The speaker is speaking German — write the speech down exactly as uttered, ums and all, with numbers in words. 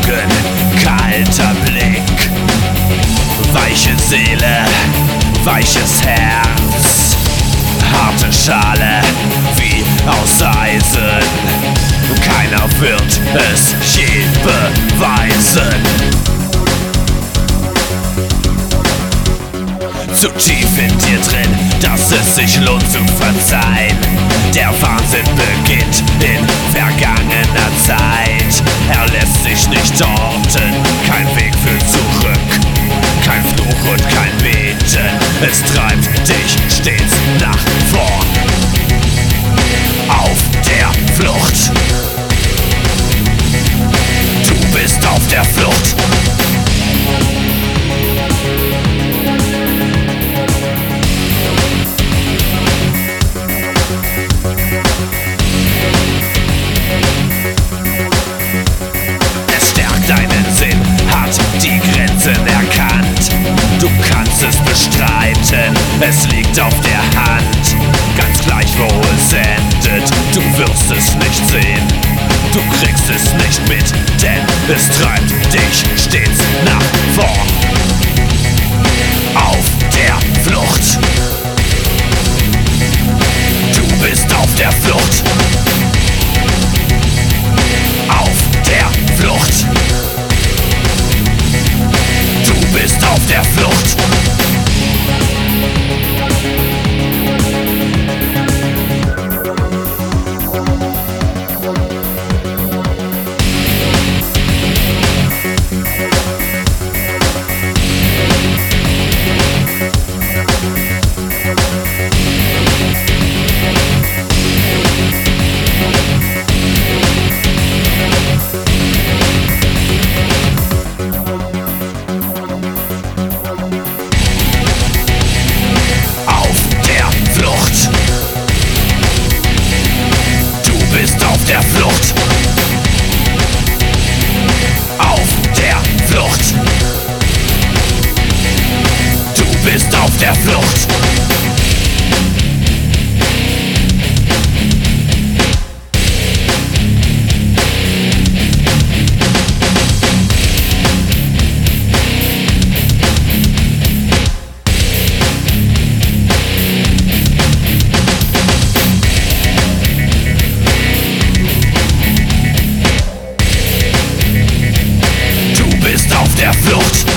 Augen, kalter Blick, weiche Seele, weiches Herz, harte Schale wie aus Eisen. Keiner wird es je beweisen. Zu tief in dir drin, dass es sich lohnt zu verzeihen. Der Wahnsinn beginnt in vergangener Zeit. Er lässt sich nicht orten, kein Weg führt zurück, kein Fluch und kein Beten. Es treibt dich stets nach vorn. Auf der Flucht. Du bist auf der Flucht. Deinen Sinn hat die Grenzen erkannt. Du kannst es bestreiten, es liegt auf der Hand. Ganz gleich wo es endet, du wirst es nicht sehen. Du kriegst es nicht mit, denn es treibt dich stets nach vorn. Auf der Flucht. Du bist auf der Flucht. Auf der Flucht. Du bist auf der Flucht. Der Flucht. Auf der Flucht. Du bist auf der Flucht. Der Flucht.